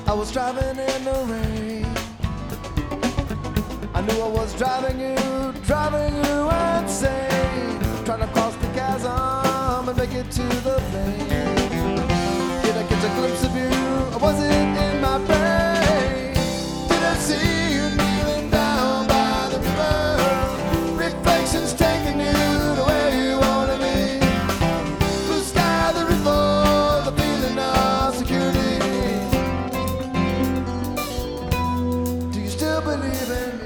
I was driving in the rain. I knew I was driving you insane. Trying to cross the chasm and make it to the plain. Did I catch a glimpse of you, or was it in my brain? Did I see you kneeling down by the river? Reflections taking you to where you wanna be. Blue sky, the river, the feeling of security. Do you still believe in me?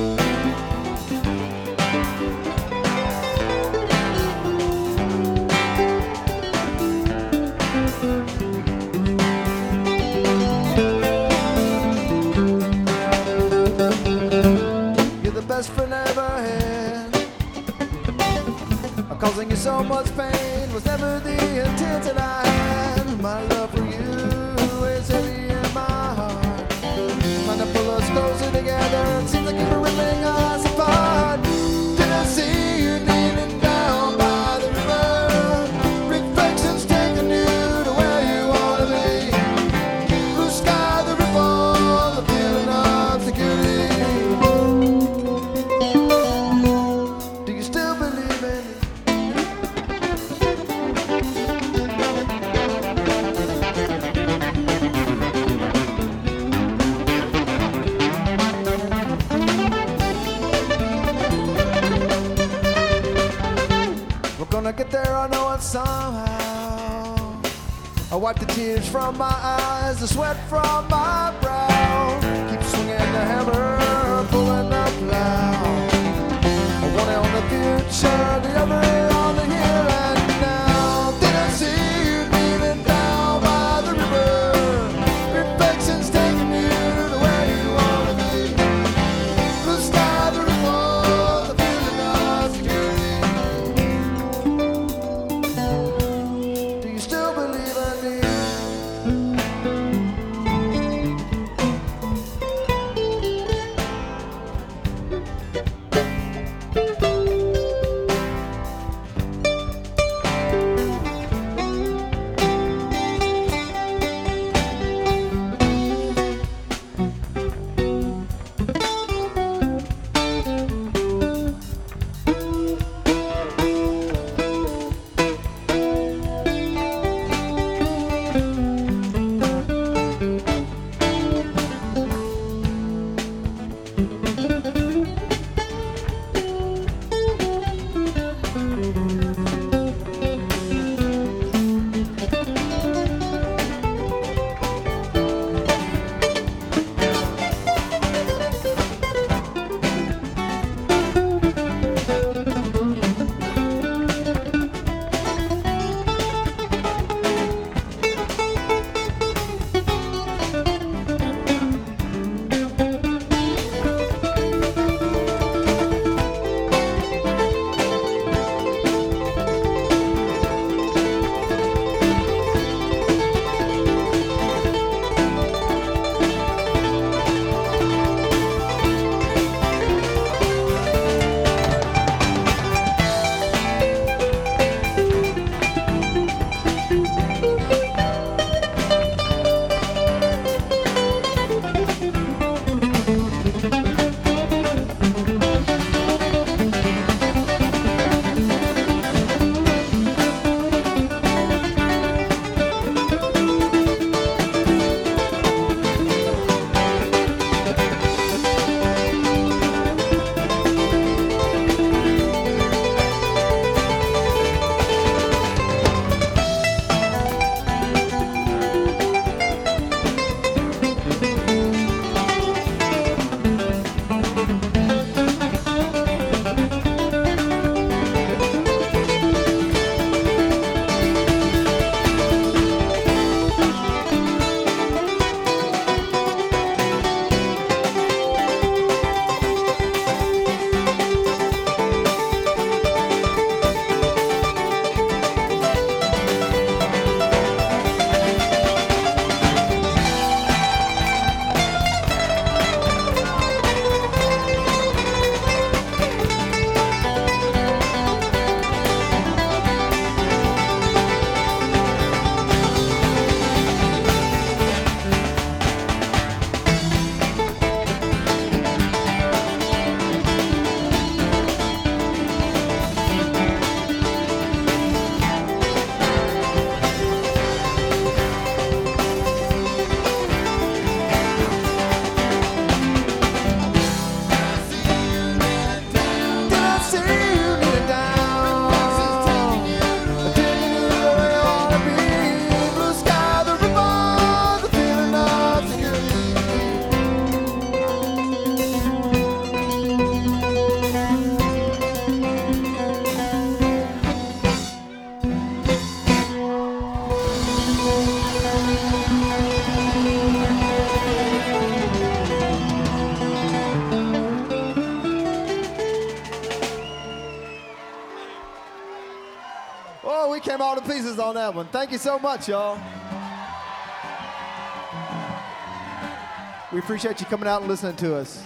Best friend I ever had. Causing you so much pain was never the intent that I had. My love for you is heavy in my heart. Trying to pull us closer together, it seems like you're ripping us apart. Did I see you kneeling down by the river? Reflections taking you to where you wanna be. Blue sky, the river, the feeling of security. Gonna get there, I know it somehow. I wipe the tears from my eyes, the sweat from my brow. Keep swinging the hammer, pulling the plow. One on the future, the other on the here and now. Did I see you kneeling down by the river? Reflections taking you to where you wanna be. Blue sky, the river, the feeling of security. Oh, we came all to pieces on that one. Thank you so much, y'all. We appreciate you coming out and listening to us.